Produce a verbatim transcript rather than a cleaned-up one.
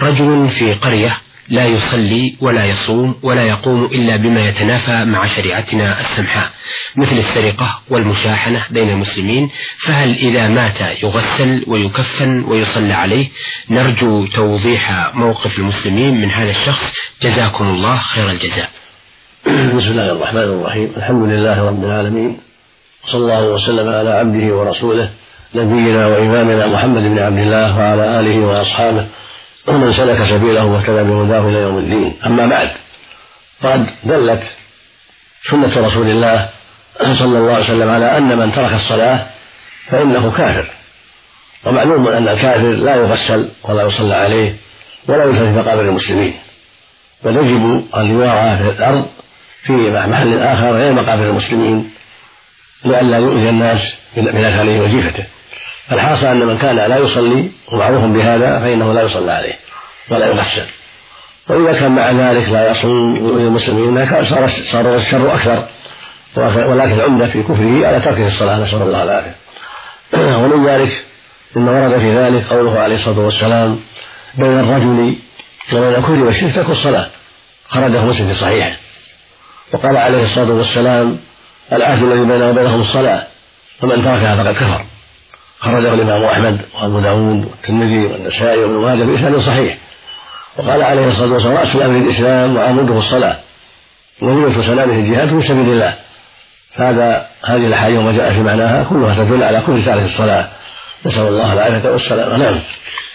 رجل في قرية لا يصلي ولا يصوم ولا يقوم إلا بما يتنافى مع شريعتنا السمحاء مثل السرقة والمشاحنة بين المسلمين، فهل إذا مات يغسل ويكفن ويصلى عليه؟ نرجو توضيح موقف المسلمين من هذا الشخص، جزاكم الله خير الجزاء. بسم الله الرحمن الرحيم، الحمد لله رب العالمين، صلى الله وسلم على عبده ورسوله نبينا وإمامنا محمد بن عبد الله وعلى آله وأصحابه ومن سلك سبيله واهتدى بهداه إلى يوم الدين. أما بعد، فقد دلت سنة رسول الله صلى الله عليه وسلم على أن من ترك الصلاة فإنه كافر، ومعلوم أن الكافر لا يغسل ولا يصلى عليه ولا يدفن في مقابر المسلمين، بل يجب أن يوارى في الأرض في محل آخر غير مقابر المسلمين لئلا يؤذي الناس من أثره وجيفته. فالحاصل أن من كان لا يصلي ومعروف بهذا فإنه لا يصلى عليه ولا يغسل، وإذا كان مع ذلك لا يصوم يؤذي المسلمين صار صار الشر أكثر، ولكن العمدة في كفره على تركه الصلاة، نسأل الله العافية. ومن ذلك إن ورد في ذلك قوله عليه الصلاة والسلام: بين الرجل وبين الكفر والشرك ترك الصلاة، خرجه مسلم في صحيحه. وقال عليه الصلاة والسلام: العهد الذي بيننا وبينهم الصلاة، فمن تركها فقد كفر، خرجه الإمام أحمد وأبو داود والترمذي والنسائي وابن ماجه بإسناد صحيح. وقال عليه الصلاة والسلام: رأس أمر الإسلام وعموده الصلاة، وذروة سلامه الجهاد في سبيل الله. فهذا هذه الأحاديث وما جاء في معناها كلها تدل على كل تارك الصلاة، نسأل الله العافية والسلام. نعم.